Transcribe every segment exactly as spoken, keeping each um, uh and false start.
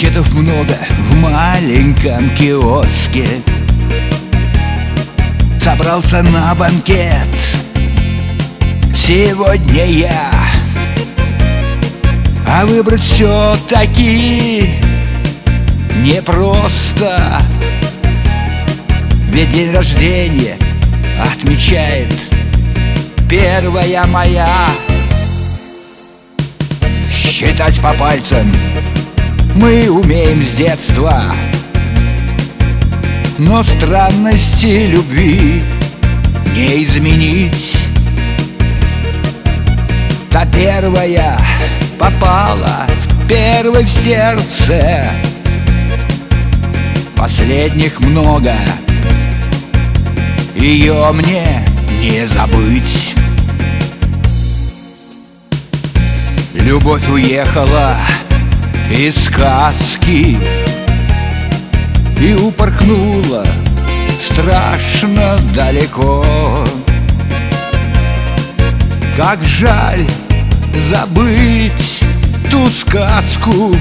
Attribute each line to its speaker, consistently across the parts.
Speaker 1: Букетов много в маленьком киоске. Собрался на банкет сегодня я, а выбрать все-таки непросто. Ведь день рождения отмечает первая моя. Считать по пальцам мы умеем с детства, но странности любви не изменить. Та первая попала первой в сердце, последних много, ее мне не забыть. Любовь уехала из сказки и упорхнула страшно далеко. Как жаль забыть ту сказку,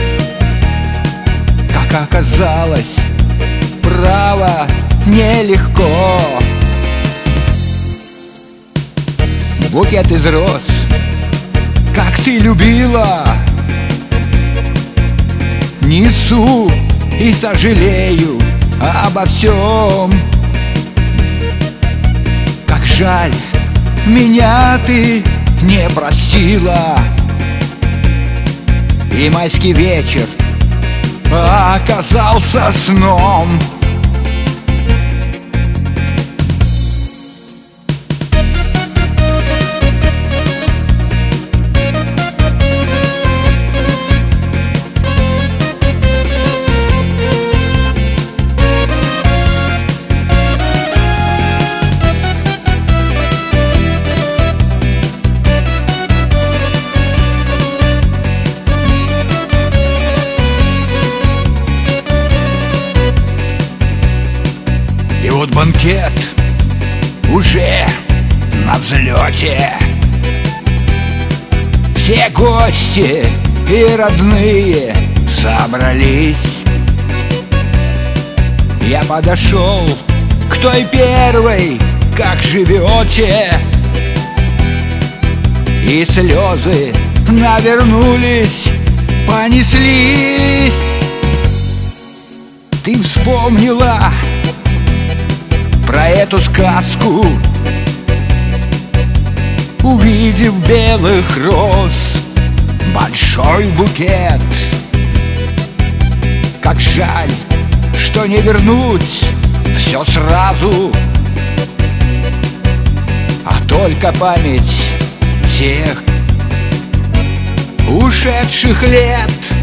Speaker 1: как оказалось, право нелегко. Букет из роз, как ты любила, несу и сожалею обо всем. Как жаль, меня ты не простила, и майский вечер оказался сном. И вот банкет уже на взлете. Все гости и родные собрались. Я подошел к той первой, как живете, и слезы навернулись, понеслись. Ты вспомнила про эту сказку, увидев белых роз большой букет. Как жаль, что не вернуть все сразу, а только память тех ушедших лет.